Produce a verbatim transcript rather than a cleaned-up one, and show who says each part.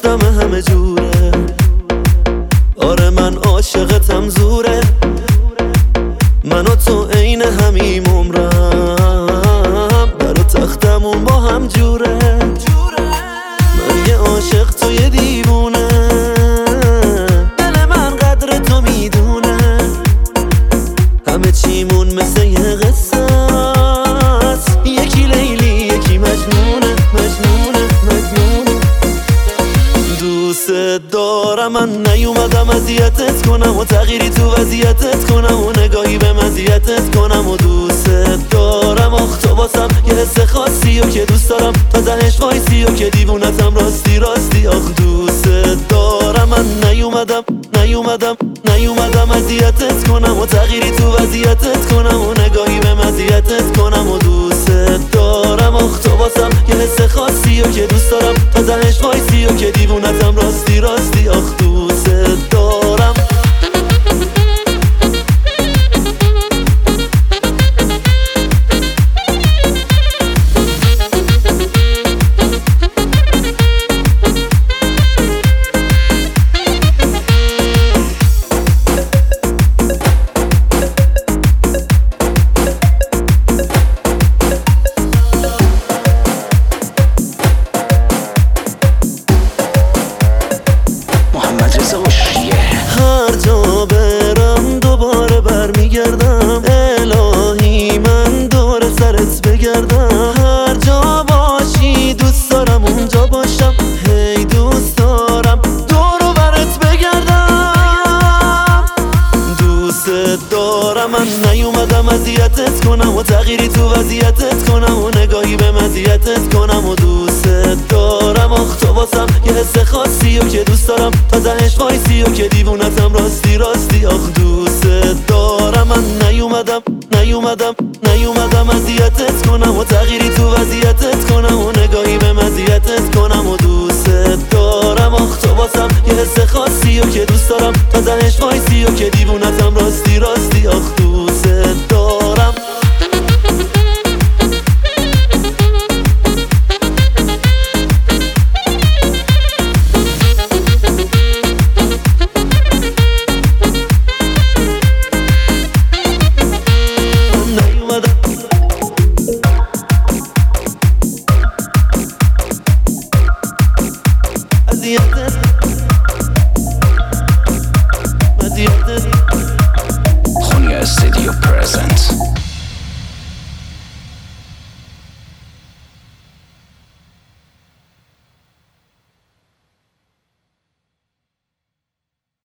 Speaker 1: دستم همه جوره. آره من عاشقتم زوره، من و تو عین همیم عمرم، در و تختمون با هم جوره. من یه عاشق تو یه دیوونه، دل من قدر تو میدونه. همه چیمون مثل یه قصه است، یکی لیلی یکی مجنونه مجنونه مجنونه. دوست دارم، من نیومدم اذیتت کنم و تغییری تو وضعیتت کنم و نگاهی به مزیتت کنم و دوست دارم. آخ تو واسم یه حس خاصی و که دوست دارم تا تهش وایسی و که دیوونتم راستی راستی. آخ دوست دارم، من نیومدم نیومدم نیومدم اذیتت کنم و تغییری تو وضعیتت کنم و نگاهی به مزیتت کنم و دوست دارم. آخ تو واسم یه حس خاصی و که دوست دارم تا تهش وایسی و که دیوونتم راستی راستی. آخ دوست دارم. هر جا برم دوباره برمیگردم، الهی من دور سرت بگردم. هر جا باشی دوست دارم اونجا باشم، هی دوست دارم دور و برت بگردم. دوست دارم، من نیومدم اذیتت کنم و تغییری تو وضعیتت کنم و نگاهی به مزیتت کنم و دوست دارم. آخ تو واسم یه حس خاصی و که دوست دارم تا تهش وایسی و که دیوونتم راستی راستی. آخ دوست دارم، من نیومدم نیومدم نیومدم اذیتت کنم و تغییری تو وضعیتت کنم و نگاهی به مزیتت کنم و دوست دارم. آخ تو واسم یه حس خاصی و که دوست دارم تا تهش وایسی و که دیوونتم راستی راستی. آخ دوست دارم. The